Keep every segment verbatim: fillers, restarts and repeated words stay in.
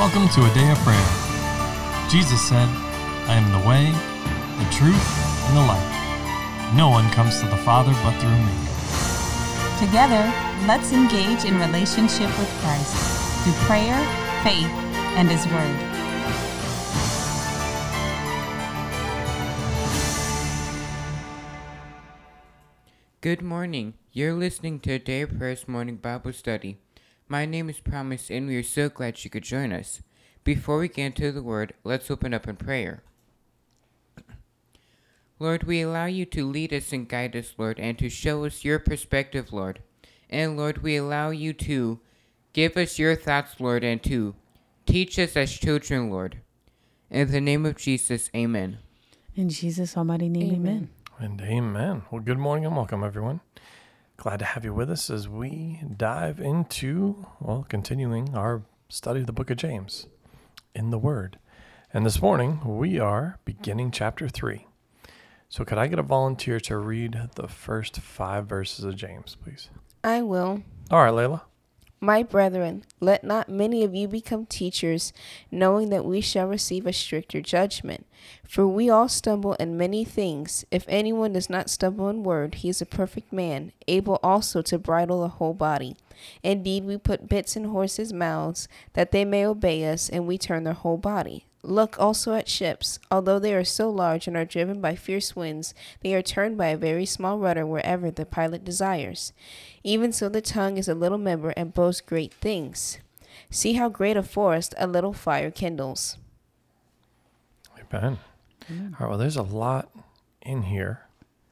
Welcome to a day of prayer. Jesus said, I am the way, the truth, and the life. No one comes to the Father but through me. Together, let's engage in relationship with Christ through prayer, faith, and His Word. Good morning. You're listening to a Day of Prayer's morning Bible study. My name is Promise, and we are so glad you could join us. Before we get into the Word, let's open up in prayer. Lord, we allow you to lead us and guide us, Lord, and to show us your perspective, Lord. And Lord, we allow you to give us your thoughts, Lord, and to teach us as children, Lord. In the name of Jesus, amen. In Jesus' almighty name, amen. And amen. Well, good morning and welcome, everyone. Glad to have you with us as we dive into, well, continuing our study of the book of James in the Word. And this morning, we are beginning chapter three. So could I get a volunteer to read the first five verses of James, please? I will. All right, Layla. My brethren, let not many of you become teachers, knowing that we shall receive a stricter judgment. For we all stumble in many things. If anyone does not stumble in word, he is a perfect man, able also to bridle the whole body. Indeed, we put bits in horses' mouths, that they may obey us, and we turn their whole body. Look also at ships. Although they are so large and are driven by fierce winds, they are turned by a very small rudder wherever the pilot desires. Even so the tongue is a little member and boasts great things. See how great a forest a little fire kindles. Amen. Mm. All right, well, there's a lot in here.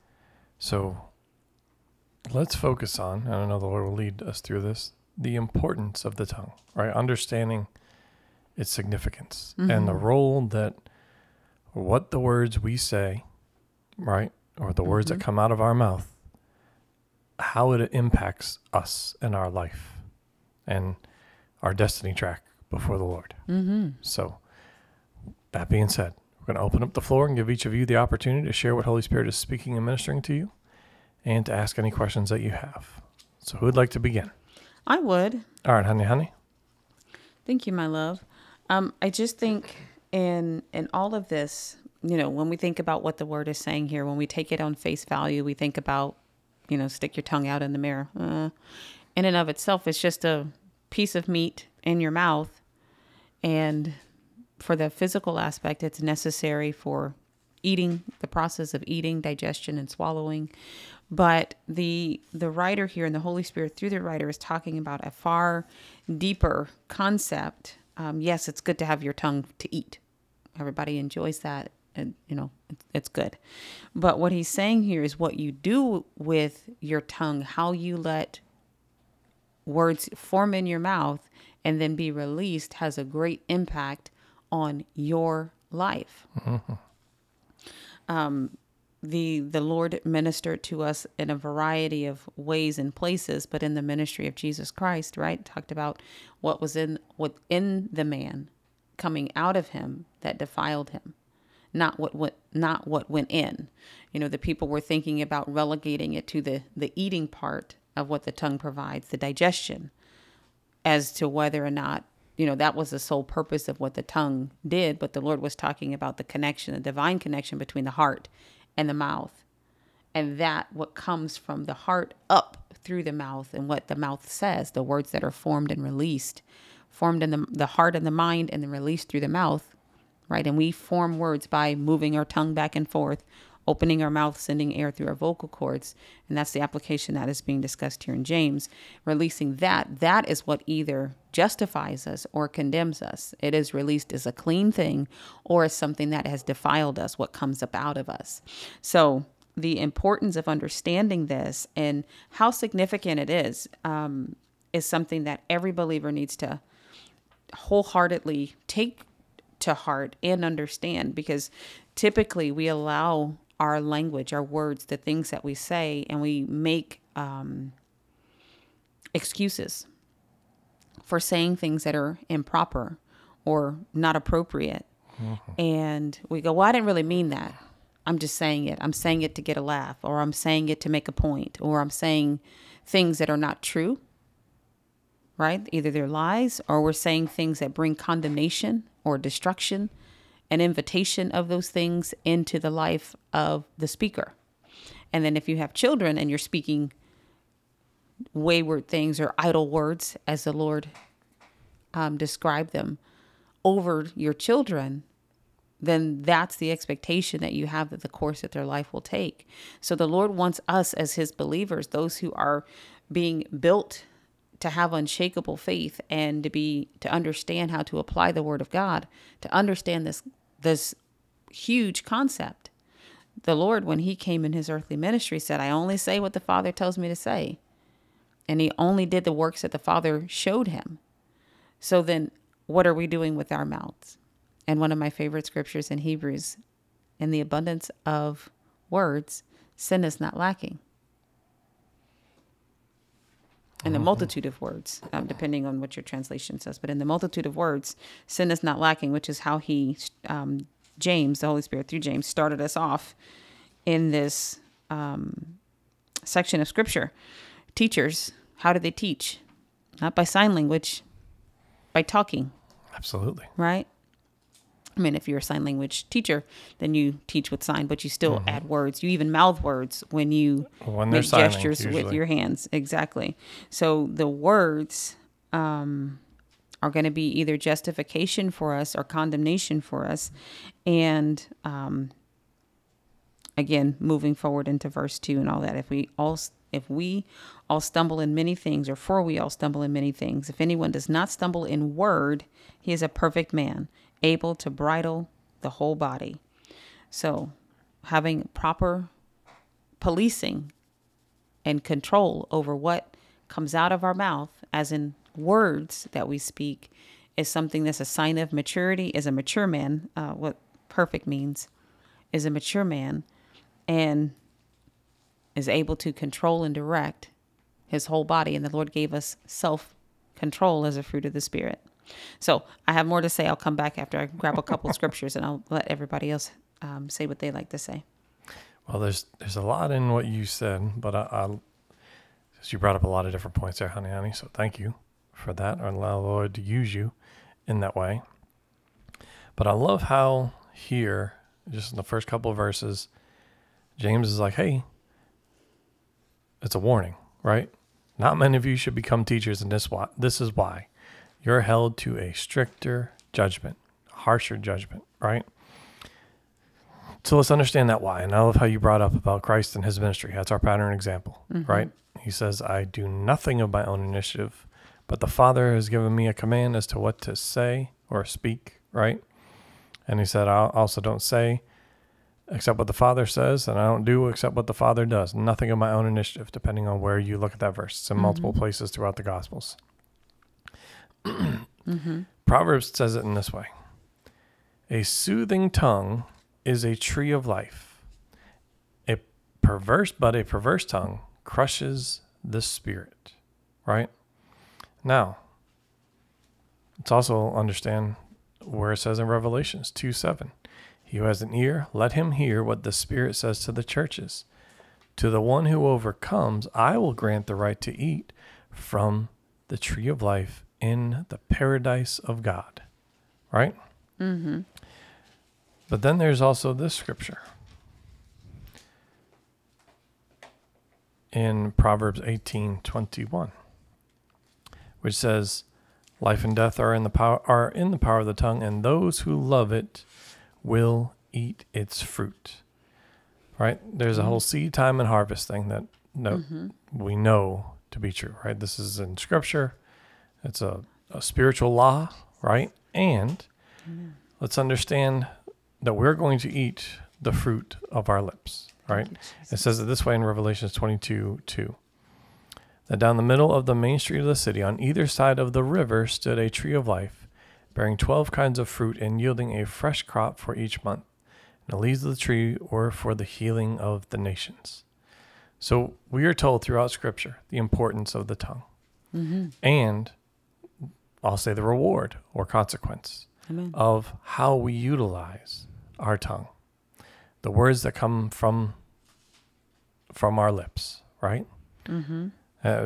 So let's focus on, I don't know, the Lord will lead us through this, the importance of the tongue, right? Understanding its significance mm-hmm. and the role that what the words we say, right, or the mm-hmm. words that come out of our mouth, how it impacts us and our life and our destiny track before the Lord. Mm-hmm. So that being said, we're going to open up the floor and give each of you the opportunity to share what Holy Spirit is speaking and ministering to you and to ask any questions that you have. So who would like to begin? I would. All right, honey, honey. Thank you, my love. Um, I just think in in all of this, you know, when we think about what the Word is saying here, when we take it on face value, we think about, you know, stick your tongue out in the mirror. Uh, in and of itself, it's just a piece of meat in your mouth. And for the physical aspect, it's necessary for eating, the process of eating, digestion, and swallowing. But the the writer here and the Holy Spirit through the writer is talking about a far deeper concept. Um, yes, it's good to have your tongue to eat. Everybody enjoys that, and you know it's, it's good. But what he's saying here is what you do with your tongue, how you let words form in your mouth and then be released, has a great impact on your life. Mm-hmm. Um, the the Lord ministered to us in a variety of ways and places, but in the ministry of Jesus Christ, right? Talked about what was in within the man coming out of him that defiled him, not what went not what went in. You know, the people were thinking about relegating it to the the eating part of what the tongue provides, the digestion, as to whether or not, you know, that was the sole purpose of what the tongue did. But the Lord was talking about the connection, the divine connection between the heart and the mouth, and that what comes from the heart up through the mouth, and what the mouth says, the words that are formed and released, formed in the, the heart and the mind, and then released through the mouth, right? And we form words by moving our tongue back and forth, opening our mouth, sending air through our vocal cords. And that's the application that is being discussed here in James. Releasing that, that is what either justifies us or condemns us. It is released as a clean thing or as something that has defiled us, what comes up out of us. So the importance of understanding this and how significant it is, um, is something that every believer needs to wholeheartedly take to heart and understand, because typically we allow our language, our words, the things that we say, and we make um, excuses for saying things that are improper or not appropriate. Mm-hmm. And we go, well, I didn't really mean that. I'm just saying it. I'm saying it to get a laugh, or I'm saying it to make a point, or I'm saying things that are not true. right? Either they're lies or we're saying things that bring condemnation or destruction, an invitation of those things into the life of the speaker. And then if you have children and you're speaking wayward things or idle words, as the Lord um, described them, over your children, then that's the expectation that you have that the course that their life will take. So the Lord wants us as his believers, those who are being built to have unshakable faith and to be, to understand how to apply the word of God, to understand this, this huge concept. The Lord, when he came in his earthly ministry, said, I only say what the Father tells me to say. And he only did the works that the Father showed him. So then what are we doing with our mouths? And one of my favorite scriptures in Hebrews, in the abundance of words, sin is not lacking. In the multitude of words, um, depending on what your translation says, but in the multitude of words, sin is not lacking, which is how he, um, James, the Holy Spirit through James, started us off in this um, section of scripture. Teachers, how do they teach? Not by sign language, by talking. Absolutely. Right? I mean, if you're a sign language teacher, then you teach with sign, but you still mm-hmm. add words. You even mouth words when you when make signing, gestures usually. with your hands. Exactly. So the words um, are going to be either justification for us or condemnation for us. And um, again, moving forward into verse two and all that, if we all if we all stumble in many things, or for we all stumble in many things, if anyone does not stumble in word, he is a perfect man, able to bridle the whole body. So having proper policing and control over what comes out of our mouth, as in words that we speak, is something that's a sign of maturity, is a mature man. Uh, what perfect means is a mature man and is able to control and direct his whole body. And the Lord gave us self-control as a fruit of the Spirit. So I have more to say. I'll come back after I grab a couple scriptures and I'll let everybody else um, say what they like to say. Well, there's there's a lot in what you said, but I, I you brought up a lot of different points there, honey, honey. So thank you for that. And allow the Lord to use you in that way. But I love how here, just in the first couple of verses, James is like, hey, it's a warning, right? Not many of you should become teachers, and this why this is why. You're held to a stricter judgment, harsher judgment, right? So let's understand that why. And I love how you brought up about Christ and his ministry. That's our pattern example, mm-hmm. right? He says, I do nothing of my own initiative, but the Father has given me a command as to what to say or speak, right? And he said, I also don't say except what the Father says, and I don't do except what the Father does. Nothing of my own initiative, depending on where you look at that verse. It's in mm-hmm. multiple places throughout the Gospels. mm-hmm. Proverbs says it in this way. A soothing tongue is a tree of life. A perverse, but a perverse tongue crushes the spirit. Right? Now, let's also understand where it says in Revelations two seven. He who has an ear, let him hear what the Spirit says to the churches. To the one who overcomes, I will grant the right to eat from the tree of life in the paradise of God. Right? Mm-hmm. But then there's also this scripture in Proverbs eighteen twenty-one, which says, life and death are in the power are in the power of the tongue, and those who love it will eat its fruit. Right? There's a whole seed time and harvest thing that no, mm-hmm. we know to be true, right? This is in scripture. It's a, a spiritual law, right? And mm-hmm. let's understand that we're going to eat the fruit of our lips, right? It says it this way in Revelation twenty-two two. That down the middle of the main street of the city, on either side of the river, stood a tree of life, bearing twelve kinds of fruit and yielding a fresh crop for each month. And the leaves of the tree were for the healing of the nations. So we are told throughout Scripture the importance of the tongue. Mm-hmm. And I'll say the reward or consequence Amen. Of how we utilize our tongue. The words that come from, from our lips, right? Mm-hmm. Uh,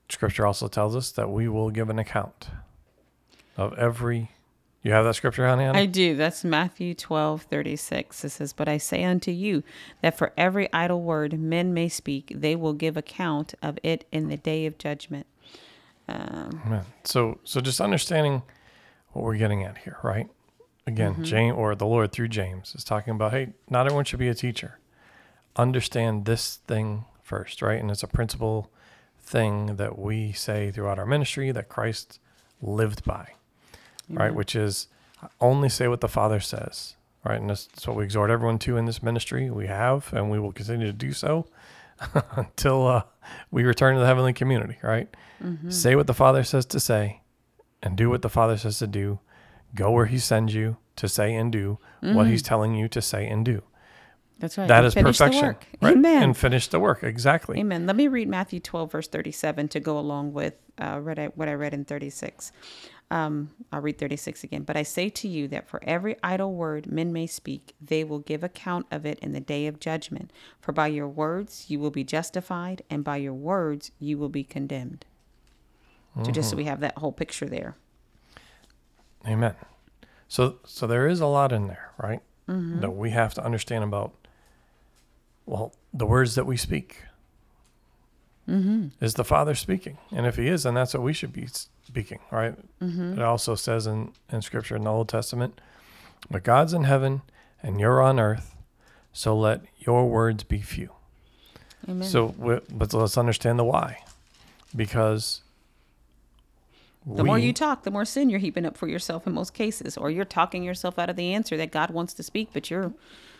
Scripture also tells us that we will give an account of every. You have that scripture, honey? Anna? I do. That's Matthew twelve thirty-six. It says, "But I say unto you that for every idle word men may speak, they will give account of it in the day of judgment." Um, Amen. So, so just understanding what we're getting at here, right? Again, Mm-hmm. James, or the Lord through James is talking about, hey, not everyone should be a teacher. Understand this thing first, right? And it's a principle thing that we say throughout our ministry that Christ lived by, right? Which is only say what the Father says, right? And that's, that's what we exhort everyone to in this ministry. We have, and we will continue to do so until uh, we return to the heavenly community, right? Mm-hmm. Say what the Father says to say and do what the Father says to do. Go where he sends you to say and do what he's telling you to say and do. That's right. That And is finish the perfection. work. Right? Amen. And finish the work. Exactly. Amen. Let me read Matthew twelve, verse thirty-seven to go along with uh, read I, what I read in thirty-six. Um, I'll read thirty-six again. "But I say to you that for every idle word men may speak, they will give account of it in the day of judgment. For by your words you will be justified, and by your words you will be condemned." So just so we have that whole picture there. Amen. So, so there is a lot in there, right? Mm-hmm. That we have to understand about, well, the words that we speak. Mm-hmm. Is the Father speaking? And if he is, then that's what we should be speaking, right? Mm-hmm. It also says in, in Scripture in the Old Testament, "But God's in heaven and you're on earth, so let your words be few." Amen. So, we- but let's understand the why. Because The we, more you talk, the more sin you're heaping up for yourself in most cases, or you're talking yourself out of the answer that God wants to speak, but you're,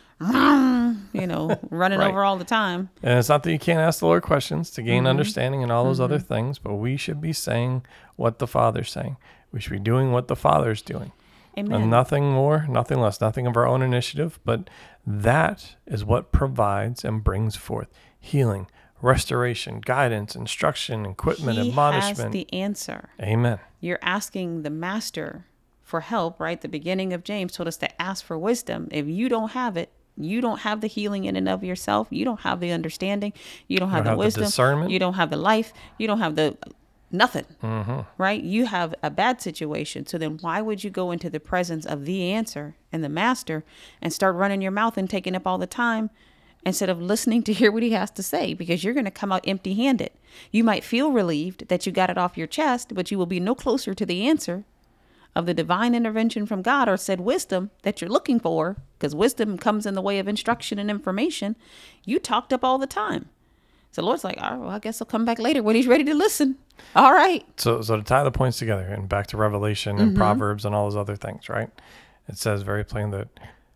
you know, running Right. over all the time. And it's not that you can't ask the Lord questions to gain Mm-hmm. understanding and all those other things, but we should be saying what the Father's saying. We should be doing what the Father's doing. Amen. And nothing more, nothing less, nothing of our own initiative, but that is what provides and brings forth healing, restoration, guidance, instruction, equipment, He admonishment. has the answer. Amen. You're asking the master for help, right? The beginning of James told us to ask for wisdom. If you don't have it, you don't have the healing in and of yourself. You don't have the understanding. You don't have don't the have the wisdom. discernment. You don't have the life. You don't have the nothing, Mm-hmm. right? You have a bad situation. So then why would you go into the presence of the answer and the master and start running your mouth and taking up all the time instead of listening to hear what he has to say? Because you're going to come out empty handed. You might feel relieved that you got it off your chest, but you will be no closer to the answer of the divine intervention from God or said wisdom that you're looking for, because wisdom comes in the way of instruction and information. You talked up all the time. So the Lord's like, all right, well, I guess I'll come back later when he's ready to listen. All right. So, so to tie the points together and back to Revelation and Proverbs and all those other things, right? It says very plain that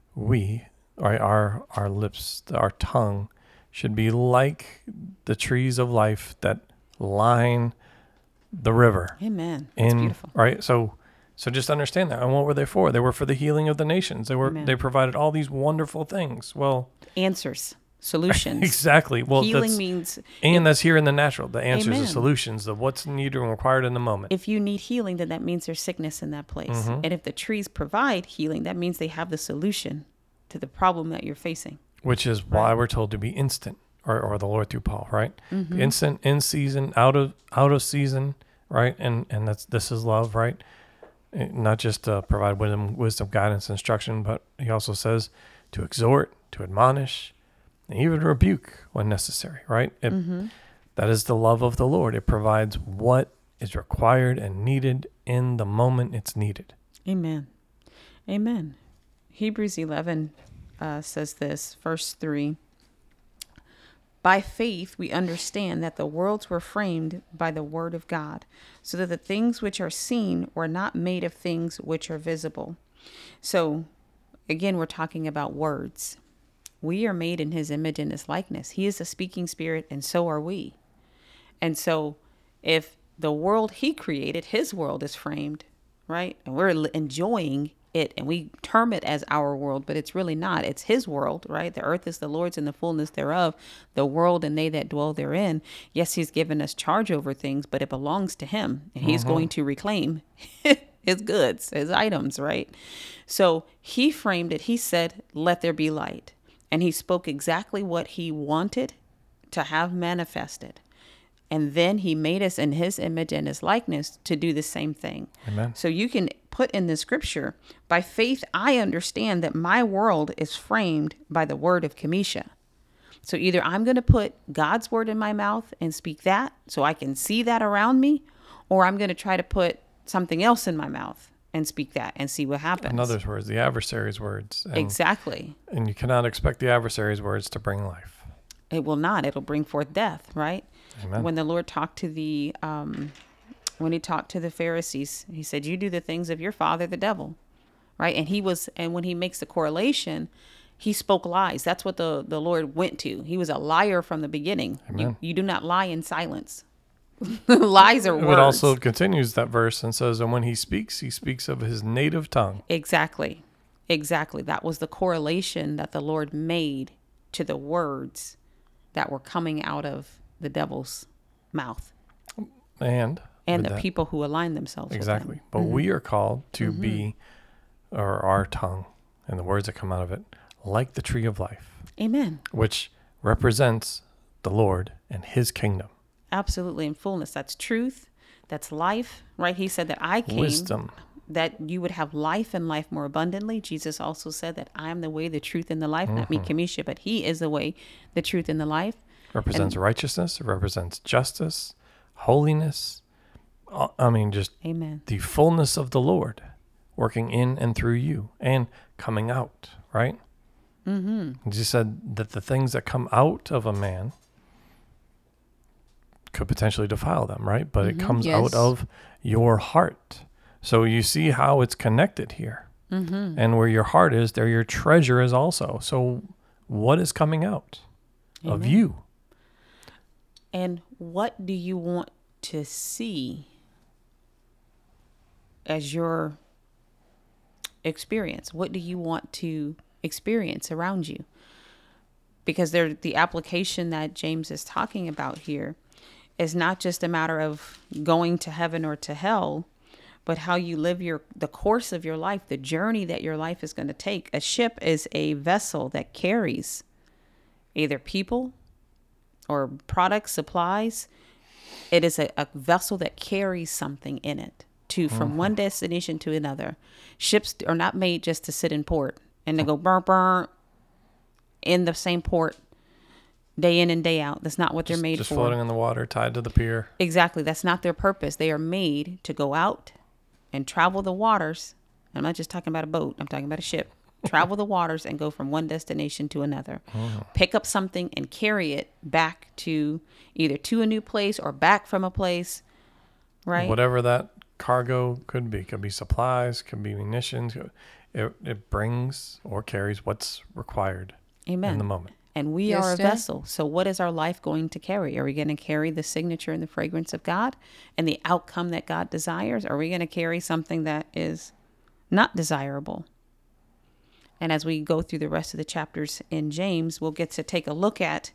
we, right, our our lips, our tongue, should be like the trees of life that line the river. Amen. That's in, beautiful. Right. So, so just understand that. And what were they for? They were for the healing of the nations. They were. Amen. They provided all these wonderful things. Well, Answers, solutions. exactly. Well, Healing that's, means and that's here in the natural. The answers, Amen. the solutions, the what's needed and required in the moment. if you need healing, then that means there's sickness in that place. Mm-hmm. And if the trees provide healing, that means they have the solution to the problem that you're facing. Which is why Right. we're told to be instant, or, or the Lord through Paul, right? Mm-hmm. Instant, in season, out of out of season, right? And and that's this is love, right? Eh, Not just to provide wisdom, wisdom, guidance, instruction, but he also says to exhort, to admonish, and even rebuke when necessary, right? It, Mm-hmm. that is the love of the Lord. It provides what is required and needed in the moment it's needed. Amen. Amen. Hebrews eleven uh, says this, verse three. By faith, we understand that the worlds were framed by the word of God, so that the things which are seen were not made of things which are visible. So, again, we're talking about words. We are made in his image and his likeness. He is a speaking spirit, and so are we. And so, if the world he created, his world is framed, right? And we're l- enjoying it, and we term it as our world, but it's really not. It's his world, right? The earth is the Lord's and the fullness thereof, the world and they that dwell therein. Yes, he's given us charge over things, but it belongs to him, and he's going to reclaim his goods, his items, right? So he framed it. He said, let there be light. And he spoke exactly what he wanted to have manifested. And then he made us in his image and his likeness to do the same thing. Amen. So you can put in the scripture, by faith, I understand that my world is framed by the word of Kamisha. So either I'm going to put God's word in my mouth and speak that so I can see that around me, or I'm going to try to put something else in my mouth and speak that and see what happens. In other words, the adversary's words. And, Exactly. And you cannot expect the adversary's words to bring life. It will not. It'll bring forth death, right? Amen. When the Lord talked to the, um, when he talked to the Pharisees, he said, you do the things of your father, the devil, right? And he was, and when he makes the correlation, he spoke lies. That's what the, the Lord went to. He was a liar from the beginning. Amen. You, you do not lie in silence. Lies are words. It also continues that verse and says, and when he speaks, he speaks of his native tongue. Exactly. Exactly. That was the correlation that the Lord made to the words that were coming out of the devil's mouth. And And with the that- people who align themselves Exactly. with him. But we are called to be, or our tongue and the words that come out of it, like the tree of life, Amen. which represents the Lord and his kingdom. Absolutely, in fullness. That's truth. That's life, right? He said that I came Wisdom. that you would have life and life more abundantly. Jesus also said that I am the way, the truth, and the life. Not me, Kamisha, but he is the way, the truth, and the life. Represents righteousness. It represents justice, holiness. uh, I mean, just Amen. the fullness of the Lord working in and through you and coming out, right? Mm-hmm. Jesus said that the things that come out of a man could potentially defile them, right? But it comes Yes. out of your heart. So you see how it's connected here. Mm-hmm. And where your heart is, there your treasure is also. So what is coming out of Amen. you? And what do you want to see as your experience? What do you want to experience around you? Because there, the application that James is talking about here is not just a matter of going to heaven or to hell, but how you live your the course of your life, the journey that your life is going to take. A ship is a vessel that carries either people or products, supplies. It is a, a vessel that carries something in it to from one destination to another. Ships are not made just to sit in port and to go burr burr in the same port day in and day out. That's not what they're Just, made just for. floating in the water, tied to the pier. Exactly. That's not their purpose. They are made to go out and travel the waters. I'm not just talking about a boat. I'm talking about a ship. Travel the waters and go from one destination to another. Pick up something and carry it back to either to a new place or back from a place. Right? Whatever that cargo could be. Could be supplies, could be munitions. It, it brings or carries what's required Amen. in the moment. And we Yes, are a Dad. vessel. So what is our life going to carry? Are we going to carry the signature and the fragrance of God and the outcome that God desires? Are we going to carry something that is not desirable? And as we go through the rest of the chapters in James, we'll get to take a look at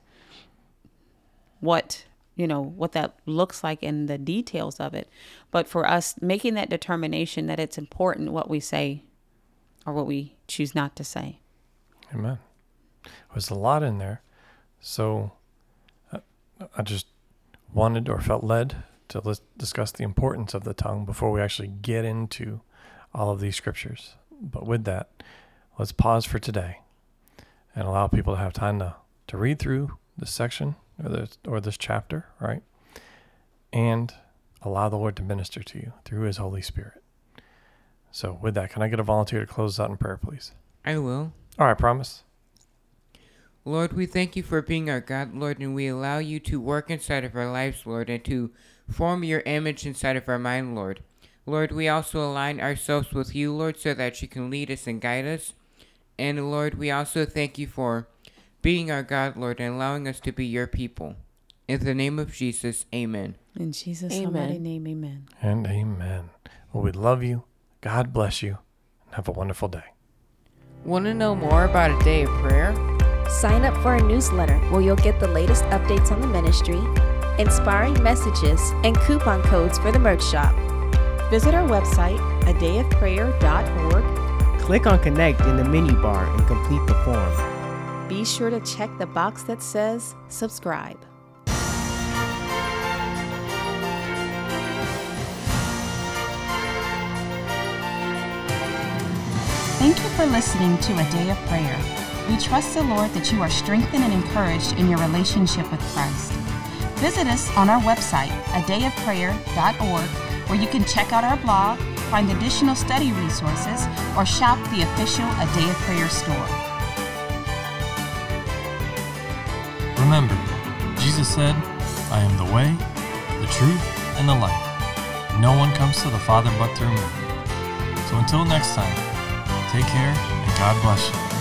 what, you know, what that looks like in the details of it. But for us, making that determination that it's important what we say or what we choose not to say. Amen. There's a lot in there. So uh, I just wanted or felt led to let's discuss the importance of the tongue before we actually get into all of these scriptures. But with that, let's pause for today and allow people to have time to, to read through this section or this, or this chapter, right? And allow the Lord to minister to you through his Holy Spirit. So with that, can I get a volunteer to close us out in prayer, please? I will. All right, promise. Lord, we thank you for being our God, Lord, and we allow you to work inside of our lives, Lord, and to form your image inside of our mind, Lord. Lord, we also align ourselves with you, Lord, so that you can lead us and guide us. And Lord, we also thank you for being our God, Lord, and allowing us to be your people. In the name of Jesus, amen. In Jesus' Amen. almighty name, amen. And amen. Well, we love you. God bless you. And have a wonderful day. Want to know more about a day of prayer? Sign up for our newsletter where you'll get the latest updates on the ministry, inspiring messages, and coupon codes for the merch shop. Visit our website, a day of prayer dot org. Click on Connect in the menu bar and complete the form. Be sure to check the box that says subscribe. Thank you for listening to A Day of Prayer. We trust the Lord that you are strengthened and encouraged in your relationship with Christ. Visit us on our website, a day of prayer dot org, where you can check out our blog, find additional study resources, or shop the official A Day of Prayer store. Remember, Jesus said, I am the way, the truth, and the life. No one comes to the Father but through me. So until next time, take care and God bless you.